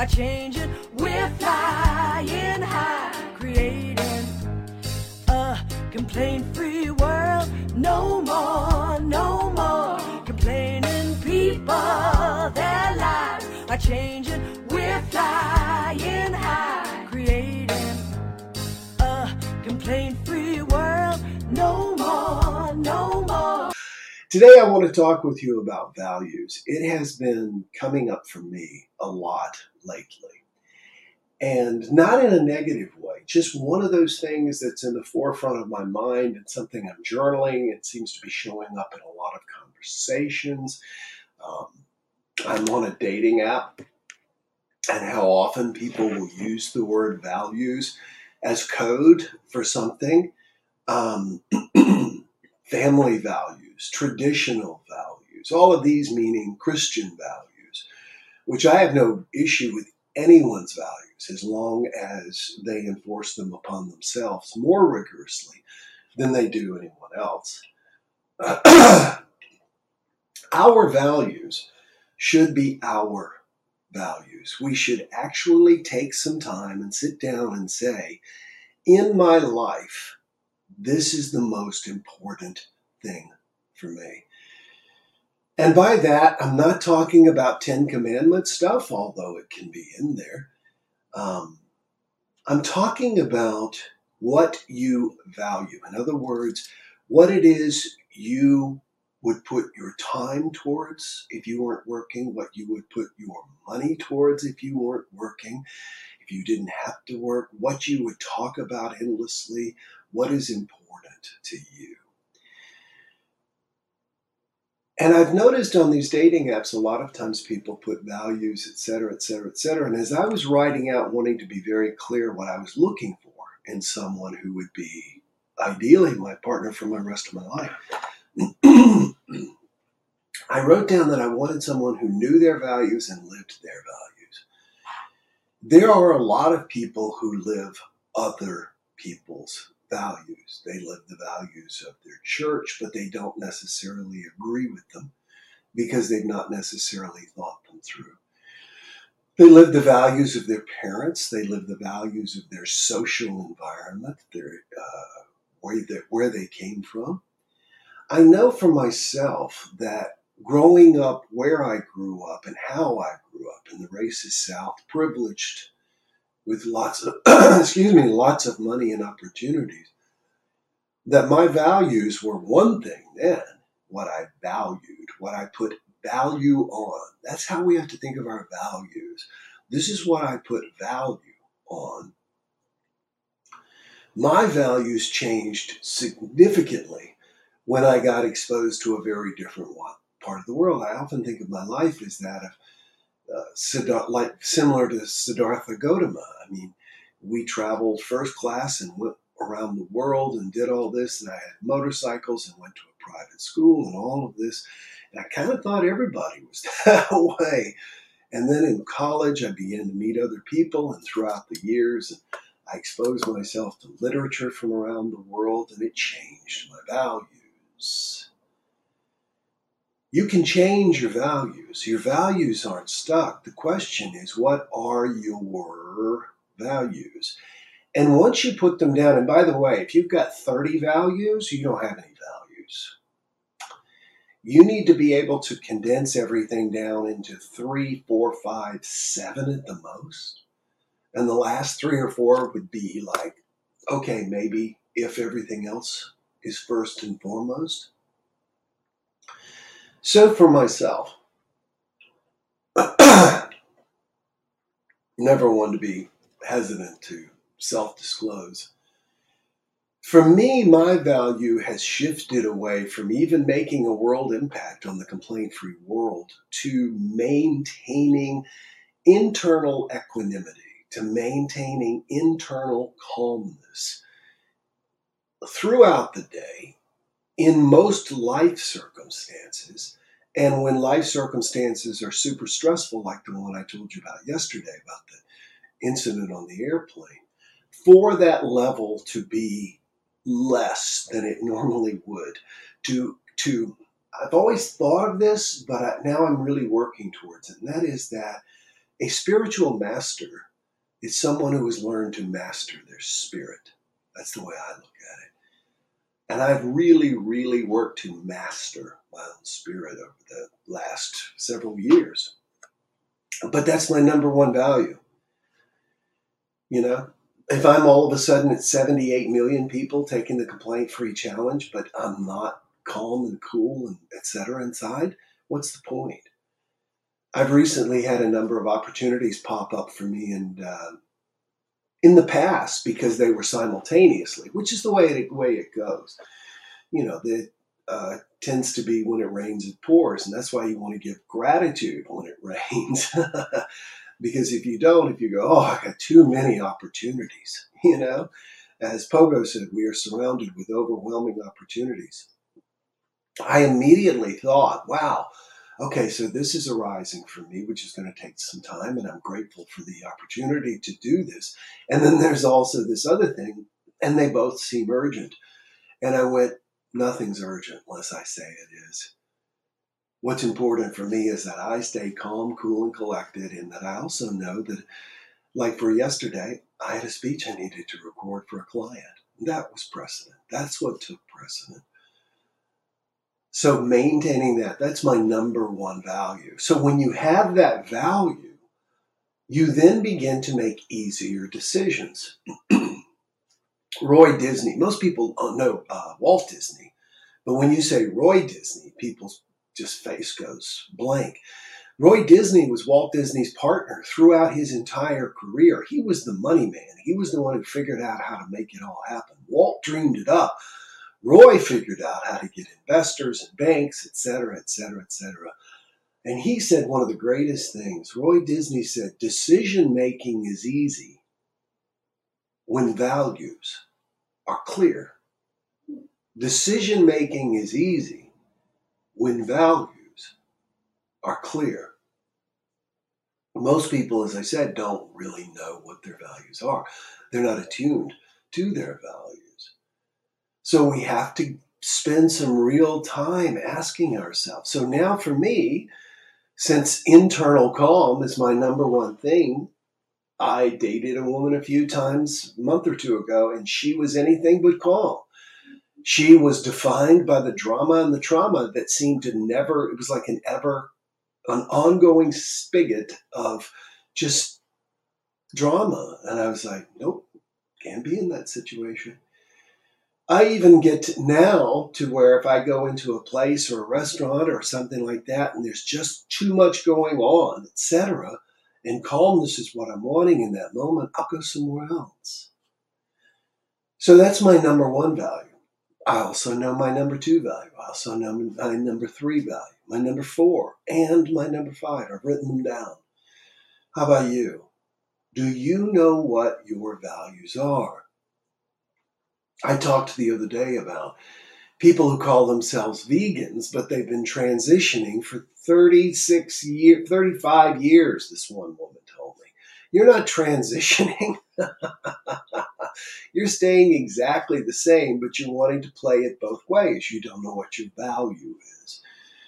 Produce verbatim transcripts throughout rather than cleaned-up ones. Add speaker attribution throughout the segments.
Speaker 1: changing, we're flying high, creating a complaint-free world. No more, no more complaining people. Their lives are changing, we're flying high, creating a complaint-free world. No more, no more.
Speaker 2: Today I want to talk with you about values. It has been coming up for me a lot lately. And not in a negative way, just one of those things that's in the forefront of my mind and something I'm journaling. It seems to be showing up in a lot of conversations. Um, I'm on a dating app, and how often people will use the word values as code for something. Um, family values, traditional values, all of these meaning Christian values, which I have no issue with anyone's values as long as they enforce them upon themselves more rigorously than they do anyone else. Our values should be our values. We should actually take some time and sit down and say, in my life, this is the most important thing for me. And by that, I'm not talking about Ten Commandments stuff, although it can be in there. Um, I'm talking about what you value. In other words, what it is you would put your time towards if you weren't working, what you would put your money towards if you weren't working, if you didn't have to work, what you would talk about endlessly, what is important to you. And I've noticed on these dating apps, a lot of times people put values, et cetera, et cetera, et cetera. And as I was writing out, wanting to be very clear what I was looking for in someone who would be ideally my partner for the rest of my life, I wrote down that I wanted someone who knew their values and lived their values. There are a lot of people who live other people's values. They live the values of their church, but they don't necessarily agree with them because they've not necessarily thought them through. They live the values of their parents. They live the values of their social environment, their uh, where, they, where they came from. I know for myself that growing up where I grew up and how I grew up in the racist South, privileged with lots of, excuse me, lots of money and opportunities, that my values were one thing then, what I valued, what I put value on. That's how we have to think of our values. This is what I put value on. My values changed significantly when I got exposed to a very different part of the world. I often think of my life as that of Uh, Siddharth, like similar to Siddhartha Gautama. I mean, we traveled first class and went around the world and did all this, and I had motorcycles and went to a private school and all of this. And I kind of thought everybody was that way. And then in college, I began to meet other people, and throughout the years, I exposed myself to literature from around the world, and it changed my values. You can change your values. Your values aren't stuck. The question is, what are your values? And once you put them down, and by the way, if you've got thirty values, you don't have any values. You need to be able to condense everything down into three, four, five, seven at the most. And the last three or four would be like, okay, maybe if everything else is first and foremost. So for myself, never one to be hesitant to self-disclose. For me, my value has shifted away from even making a world impact on the complaint-free world to maintaining internal equanimity, to maintaining internal calmness throughout the day in most life circumstances. And when life circumstances are super stressful, like the one I told you about yesterday, about the incident on the airplane, for that level to be less than it normally would. To, to I've always thought of this, but I, now I'm really working towards it. And that is that A spiritual master is someone who has learned to master their spirit. That's the way I look at it. And I've really, really worked to master my own spirit over the last several years. But that's my number one value. You know, if I'm all of a sudden at seventy-eight million people taking the complaint-free challenge, but I'm not calm and cool and et cetera inside, what's the point? I've recently had a number of opportunities pop up for me and uh, in the past because they were simultaneously, which is the way it, way it goes. You know, it uh, tends to be when it rains, it pours. And that's why you want to give gratitude when it rains. Because if you don't, if you go, oh, I got too many opportunities, you know, as Pogo said, we are surrounded with overwhelming opportunities. I immediately thought, wow, okay, so this is arising for me, which is going to take some time, and I'm grateful for the opportunity to do this. And then there's also this other thing, and they both seem urgent. And I went, nothing's urgent unless I say it is. What's important for me is that I stay calm, cool, and collected, and that I also know that, like for yesterday, I had a speech I needed to record for a client. That was precedent. That's what took precedent. So maintaining that, that's my number one value. So when you have that value, you then begin to make easier decisions. Roy Disney, most people know uh, Walt Disney, but when you say Roy Disney, people's just face goes blank. Roy Disney was Walt Disney's partner throughout his entire career. He was the money man. He was the one who figured out how to make it all happen. Walt dreamed it up. Roy figured out how to get investors and banks, et cetera, et cetera, et cetera. And he said one of the greatest things. Roy Disney said, decision-making is easy when values are clear. Decision-making is easy when values are clear. Most people, as I said, don't really know what their values are. They're not attuned to their values. So we have to spend some real time asking ourselves. So now for me, since internal calm is my number one thing, I dated a woman a few times a month or two ago, and she was anything but calm. She was defined by the drama and the trauma that seemed to never, it was like an ever, an ongoing spigot of just drama. And I was like, nope, can't be in that situation. I even get to now to where if I go into a place or a restaurant or something like that, and there's just too much going on, et cetera, and calmness is what I'm wanting in that moment, I'll go somewhere else. So that's my number one value. I also know my number two value. I also know my number three value, my number four, and my number five. I've written them down. How about you? Do you know what your values are? I talked the other day about people who call themselves vegans, but they've been transitioning for thirty-six years, thirty-five years, this one woman told me. You're not transitioning. You're staying exactly the same, but you're wanting to play it both ways. You don't know what your value is.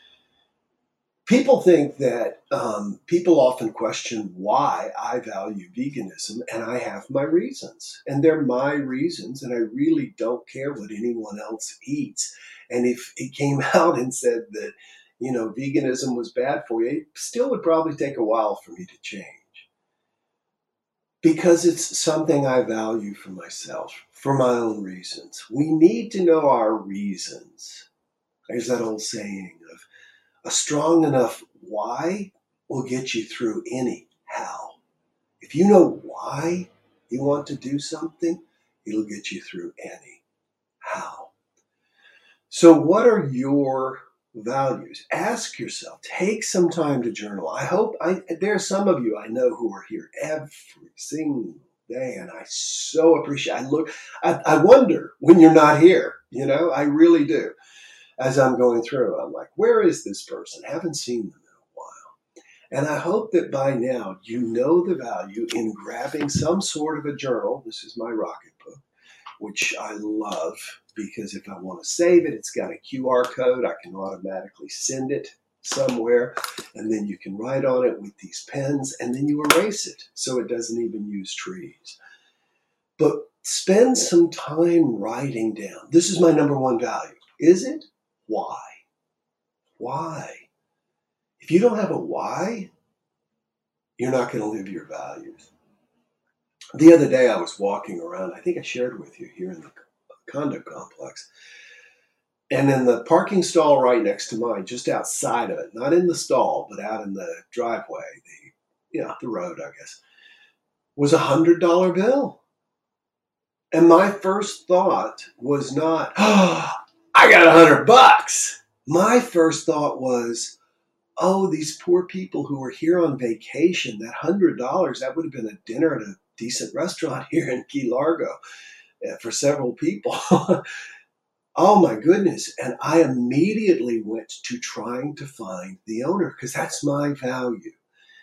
Speaker 2: People think that, um, people often question why I value veganism, and I have my reasons. And they're my reasons, and I really don't care what anyone else eats. And if it came out and said that, you know, veganism was bad for you, it still would probably take a while for me to change. Because it's something I value for myself, for my own reasons. We need to know our reasons. There's that old saying of, a strong enough why will get you through any how. If you know why you want to do something, it'll get you through any how. So what are your values? Ask yourself. Take some time to journal. I hope, I, there are some of you I know who are here every single day, and I so appreciate, I look, I, I wonder when you're not here, you know, I really do. As I'm going through, I'm like, where is this person? Haven't seen them in a while. And I hope that by now you know the value in grabbing some sort of a journal. This is my Rocket Book, which I love because if I want to save it, it's got a Q R code. I can automatically send it somewhere, and then you can write on it with these pens, and then you erase it so it doesn't even use trees. But spend some time writing down. This is my number one value. Is it? Why? Why? If you don't have a why, you're not going to live your values. The other day I was walking around, I think I shared with you here in the condo complex, and in the parking stall right next to mine, just outside of it, not in the stall, but out in the driveway, the you know, the road, I guess, was a hundred dollar bill. And my first thought was not, oh, I got a hundred bucks. My first thought was, oh, these poor people who were here on vacation, that hundred dollars, that would have been a dinner at a decent restaurant here in Key Largo for several people. Oh my goodness. And I immediately went to trying to find the owner because that's my value.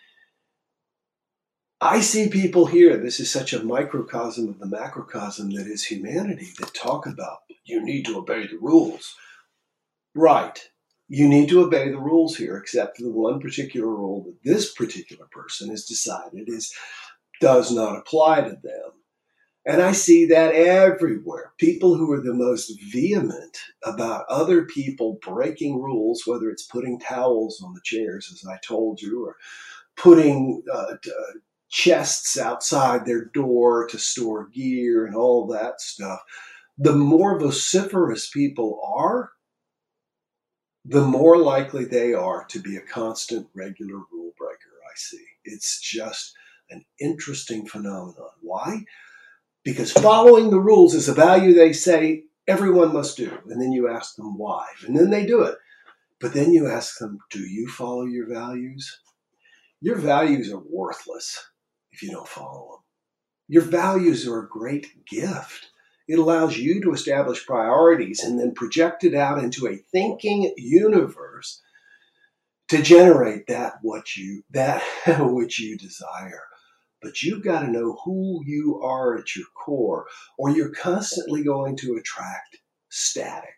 Speaker 2: I see people here, this is such a microcosm of the macrocosm that is humanity, that talk about you need to obey the rules. Right. You need to obey the rules here, except for the one particular rule that this particular person has decided is does not apply to them. And I see that everywhere. People who are the most vehement about other people breaking rules, whether it's putting towels on the chairs, as I told you, or putting uh, uh, chests outside their door to store gear and all that stuff. The more vociferous people are, the more likely they are to be a constant, regular rule breaker, I see. It's just an interesting phenomenon. Why? Because following the rules is a value they say everyone must do. And then you ask them why. And then they do it. But then you ask them, do you follow your values? Your values are worthless if you don't follow them. Your values are a great gift. It allows you to establish priorities and then project it out into a thinking universe to generate that what you that which you desire. But you've got to know who you are at your core, or you're constantly going to attract static.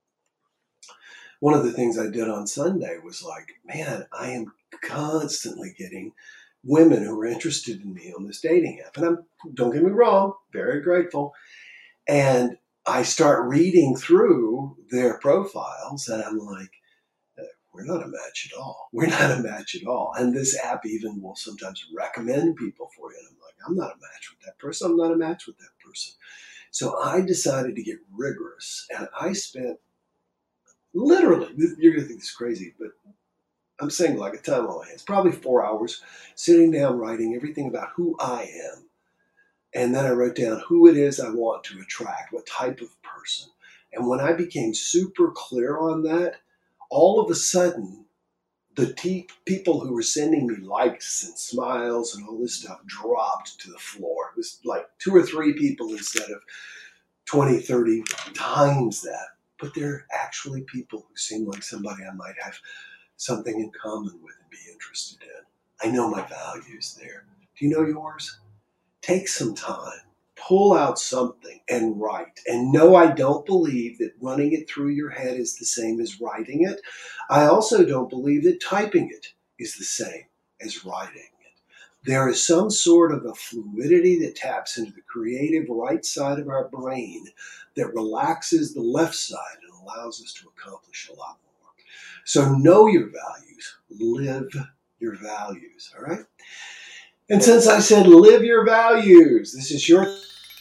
Speaker 2: One of the things I did on Sunday was like, man, I am constantly getting women who are interested in me on this dating app. And I'm, don't get me wrong, very grateful. And I start reading through their profiles, and I'm like, we're not a match at all. We're not a match at all. And this app even will sometimes recommend people for you. And I'm like, I'm not a match with that person. I'm not a match with that person. So I decided to get rigorous. And I spent literally, you're going to think this is crazy, but I'm saying like a time on my hands, probably four hours sitting down writing everything about who I am. And then I wrote down who it is I want to attract, what type of person. And when I became super clear on that, all of a sudden, the te- people who were sending me likes and smiles and all this stuff dropped to the floor. It was like two or three people instead of twenty, thirty times that. But they're actually people who seem like somebody I might have something in common with and be interested in. I know my values there. Do you know yours? Take some time. Pull out something and write. And no, I don't believe that running it through your head is the same as writing it. I also don't believe that typing it is the same as writing it. There is some sort of a fluidity that taps into the creative right side of our brain that relaxes the left side and allows us to accomplish a lot more. So know your values. Live your values, all right? And since I said live your values, this is your...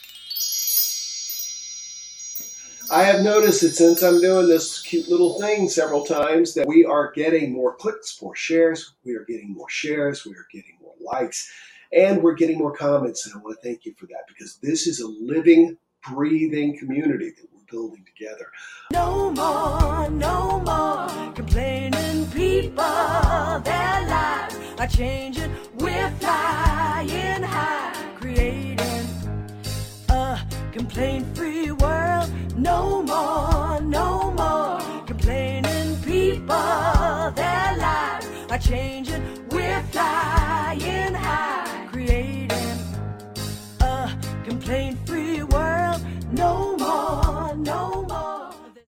Speaker 2: I have noticed that since I'm doing this cute little thing several times that we are getting more clicks, more shares, we are getting more shares, we are getting more likes, and we're getting more comments. And I want to thank you for that because this is a living, breathing community that we're building together.
Speaker 1: No more, no more complaining people. Their lives are changing. We're flying high, creating a complaint-free world. No more, no more complaining people. Their lives are changing.